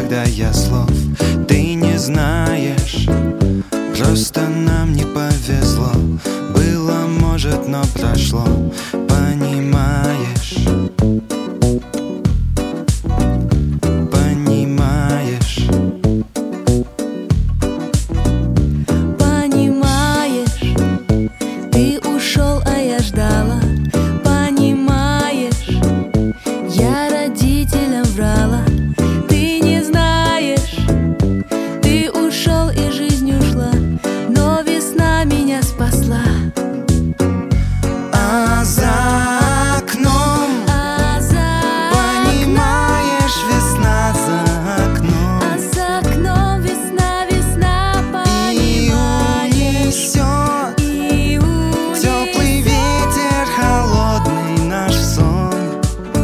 когда я слов ты не знаешь. Просто нам не повезло. Было, может, но прошло. Понимаешь? Понимаешь? Понимаешь, ты ушел, а я ждала. Понимаешь, я родителям врала. Ты не знаешь, ты ушел и жизнь ушла, но весна меня спасла. А за окном, понимаешь, весна за окном. А за окном весна, весна, понимаешь. И унесет теплый ветер, холодный наш сон.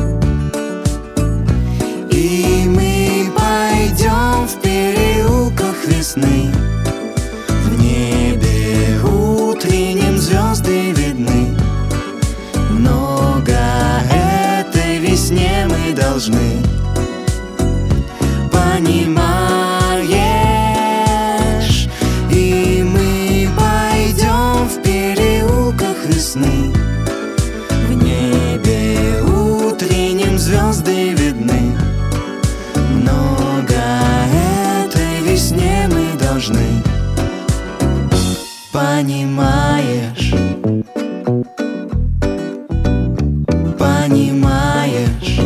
И мы пойдем в переулках весны. В небе утренним звезды видны. Много этой весне мы должны. Понимаешь? И мы пойдем в переулках весны. В небе утренним звезды видны. Много этой весне мы должны. Понимаешь? Понимаешь?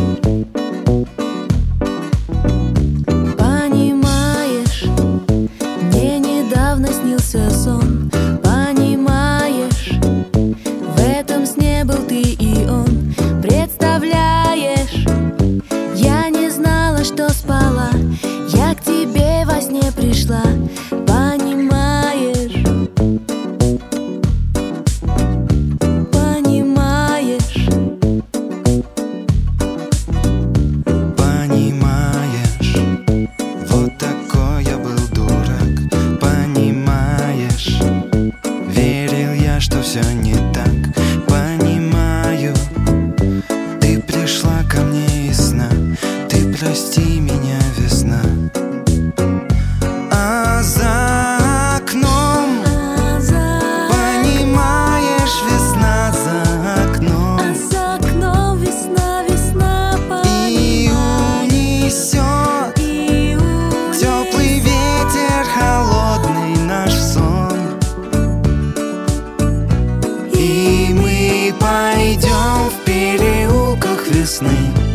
Понимаешь, мне недавно снился сон. Понимаешь, в этом сне был ты и он. Представляешь, я не знала, что спала. Я к тебе во сне пришла. Понимаешь? Понимаешь? Понимаешь? Вот такой я был дурак. Понимаешь? Верил я, что все не так. Понимаю, ты пришла ко мне из сна. Ты прости меня, весна. А за окном, понимаешь, весна за окном. А за окном весна, весна, И унесет теплый ветер, холодный наш сон. И мы пойдем в переулках весны.